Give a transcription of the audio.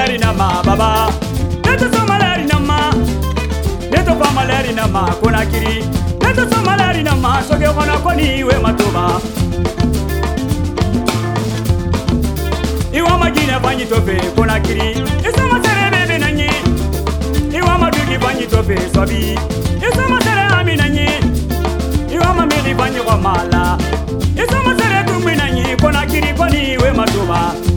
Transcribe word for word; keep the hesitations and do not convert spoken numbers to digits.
maleri na ma baba neto so maleri na ma neto pa maleri na ma Conakry neto so maleri na ma soge kona koni we matoba iwa magina banyi tope Conakry isa masere bebe nanyi iwa madugi banyi tope sobi isa masere ami nanyi iwa mameli banyi kwa mala isa masere tumbi nanyi Conakry koni we matoba